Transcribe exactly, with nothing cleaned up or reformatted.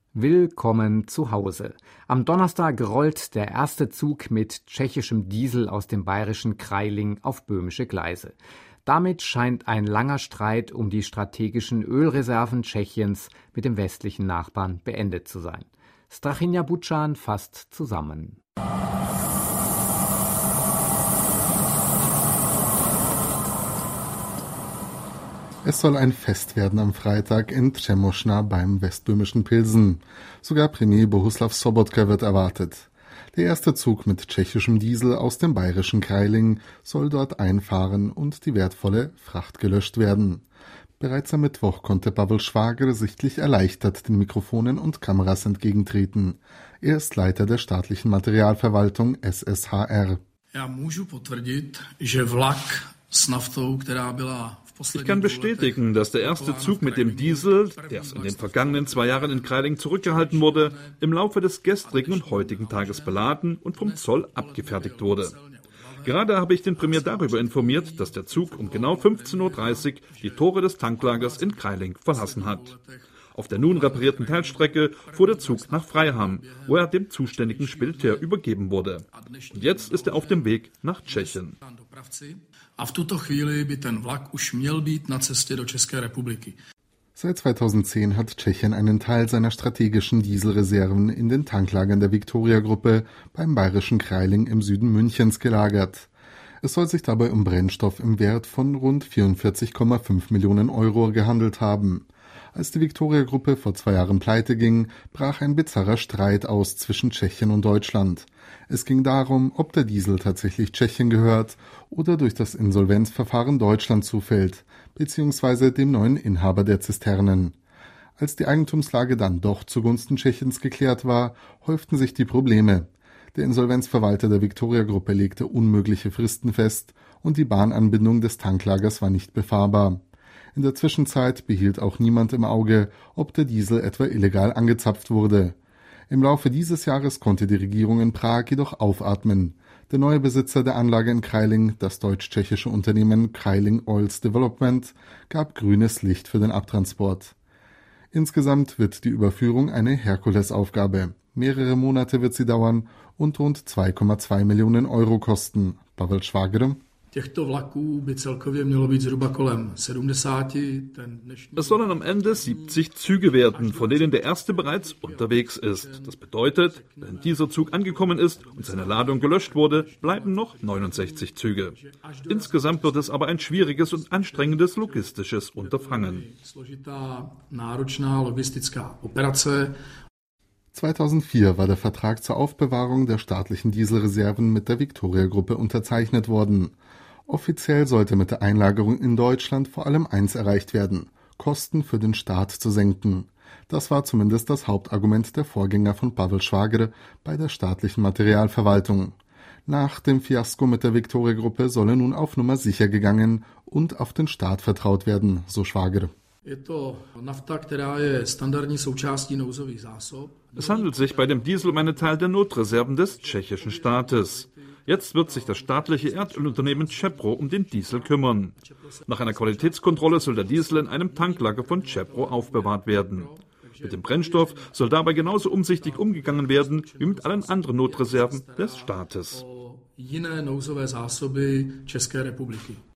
Willkommen zu Hause. Am Donnerstag rollt der erste Zug mit tschechischem Diesel aus dem bayerischen Krailling auf böhmische Gleise. Damit scheint ein langer Streit um die strategischen Ölreserven Tschechiens mit dem westlichen Nachbarn beendet zu sein. Strachinja Bucan fasst zusammen. Es soll ein Fest werden am Freitag in Třemošna beim westböhmischen Pilsen. Sogar Premier Bohuslav Sobotka wird erwartet. Der erste Zug mit tschechischem Diesel aus dem bayerischen Krailling soll dort einfahren und die wertvolle Fracht gelöscht werden. Bereits am Mittwoch konnte Pavel Švagr sichtlich erleichtert den Mikrofonen und Kameras entgegentreten. Er ist Leiter der staatlichen Materialverwaltung S S H R. Ja, můžu potvrdit, že vlak s naftou, která byla Ich kann bestätigen, dass der erste Zug mit dem Diesel, der in den vergangenen zwei Jahren in Krailling zurückgehalten wurde, im Laufe des gestrigen und heutigen Tages beladen und vom Zoll abgefertigt wurde. Gerade habe ich den Premier darüber informiert, dass der Zug um genau fünfzehn Uhr dreißig die Tore des Tanklagers in Krailling verlassen hat. Auf der nun reparierten Teilstrecke fuhr der Zug nach Freiham, wo er dem zuständigen Spediteur übergeben wurde. Und jetzt ist er auf dem Weg nach Tschechien. A v tuto chvíli by ten vlak už měl být na cestě do České republiky. Seit zweitausendzehn hat Tschechien einen Teil seiner strategischen Dieselreserven in den Tanklagern der Victoria-Gruppe beim bayerischen Krailling im Süden Münchens gelagert. Es soll sich dabei um Brennstoff im Wert von rund vierundvierzig Komma fünf Millionen Euro gehandelt haben. Als die Victoria-Gruppe vor zwei Jahren pleite ging, brach ein bizarrer Streit aus zwischen Tschechien und Deutschland. Es ging darum, ob der Diesel tatsächlich Tschechien gehört oder durch das Insolvenzverfahren Deutschland zufällt, beziehungsweise dem neuen Inhaber der Zisternen. Als die Eigentumslage dann doch zugunsten Tschechiens geklärt war, häuften sich die Probleme. Der Insolvenzverwalter der Victoria-Gruppe legte unmögliche Fristen fest und die Bahnanbindung des Tanklagers war nicht befahrbar. In der Zwischenzeit behielt auch niemand im Auge, ob der Diesel etwa illegal angezapft wurde. Im Laufe dieses Jahres konnte die Regierung in Prag jedoch aufatmen. Der neue Besitzer der Anlage in Krailling, das deutsch-tschechische Unternehmen Krailling Oils Development, gab grünes Licht für den Abtransport. Insgesamt wird die Überführung eine Herkulesaufgabe. Mehrere Monate wird sie dauern und rund zwei Komma zwei Millionen Euro kosten. Pavel Švagr. Es sollen am Ende siebzig Züge werden, von denen der erste bereits unterwegs ist. Das bedeutet, wenn dieser Zug angekommen ist und seine Ladung gelöscht wurde, bleiben noch neunundsechzig Züge. Insgesamt wird es aber ein schwieriges und anstrengendes logistisches Unterfangen. zweitausendvier war der Vertrag zur Aufbewahrung der staatlichen Dieselreserven mit der Victoria-Gruppe unterzeichnet worden. Offiziell sollte mit der Einlagerung in Deutschland vor allem eins erreicht werden: Kosten für den Staat zu senken. Das war zumindest das Hauptargument der Vorgänger von Pavel Švagr bei der staatlichen Materialverwaltung. Nach dem Fiasko mit der Victoria-Gruppe solle nun auf Nummer sicher gegangen und auf den Staat vertraut werden, so Švagr. Es handelt sich bei dem Diesel um einen Teil der Notreserven des tschechischen Staates. Jetzt wird sich das staatliche Erdölunternehmen Čepro um den Diesel kümmern. Nach einer Qualitätskontrolle soll der Diesel in einem Tanklager von Čepro aufbewahrt werden. Mit dem Brennstoff soll dabei genauso umsichtig umgegangen werden wie mit allen anderen Notreserven des Staates. Jiné nouzové zásoby České republiky.